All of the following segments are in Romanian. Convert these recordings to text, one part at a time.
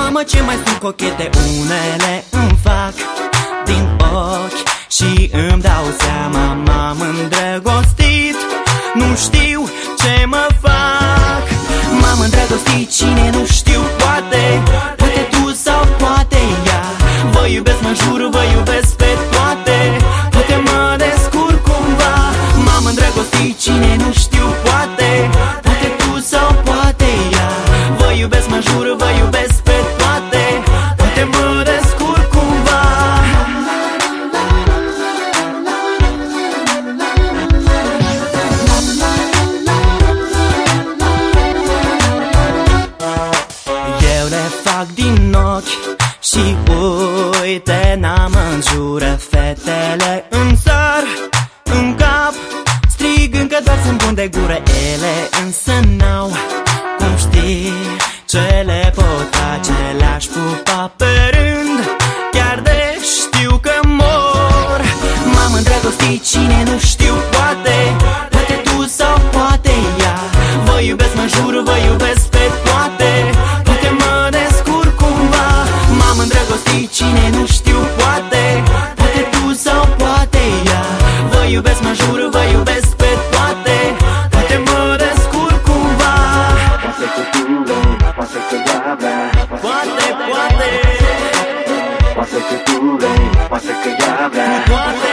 Mamă, ce mai sunt cochete, unele îmi fac din ochi și îmi dau seama, m-am îndrăgostit, nu știu ce mă fac. M-am îndrăgostit, cine nu știu, poate tu sau poate ea. Vă iubesc, mă jur, vă iubesc pe toate, poate mă descurc cumva. M-am îndrăgostit, cine nu știu, poate tu sau poate ea. Vă iubesc, mă jur, vă iubesc pe toate, poate mă descurc cumva. Eu le fac din ochi și uite, n-am înjură. Fetele îmi sar în cap, strigând că doar sunt bun de gură. Ele însă n-au cum știi ce le pot face. Le-aș pupa pe rând, chiar de știu că mor. M-am îndrăgostit, cine nu știu, poate tu sau poate ea. Vă iubesc, mă jur, vă iubesc pe toate, poate mă descurc cumva. M-am îndrăgostit, cine nu știu, poate tu sau poate ea. Vă iubesc, mă jur, vă iubesc pe toate, poate mă descurc cumva. Poate că tu vrei, poate că ea vrea, Poate poate că tu vrei, poate că ea vrea, poate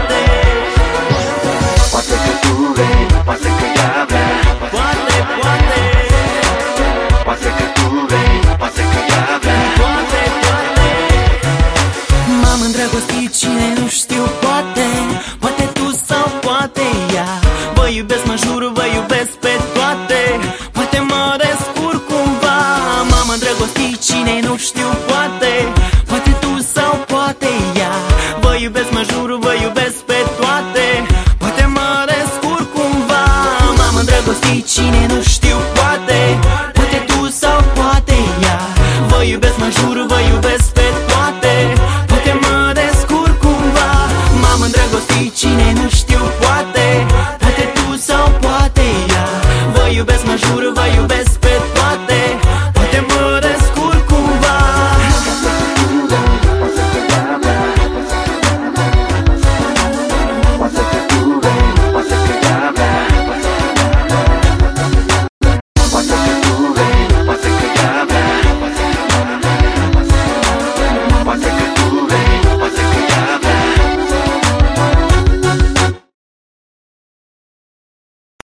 poate că tu vrei, poate că ea vrea, poate poate că tu vrei, poate că ea vrea. M-am îndrăgostit, cine nu știu, poate tu sau poate ea. Vă iubesc, mă jur, vă iubesc pe toate, poate mă descurc cumva. M-am îndrăgostit, cine nu știu, poate tu sau poate ea. Vă iubesc, mă jur, vă iubesc pe toate, poate mă descurc cumva. M-am îndrăgostit, cine nu știu, poate tu sau poate ea. Vă iubesc, mă jur, vă iubesc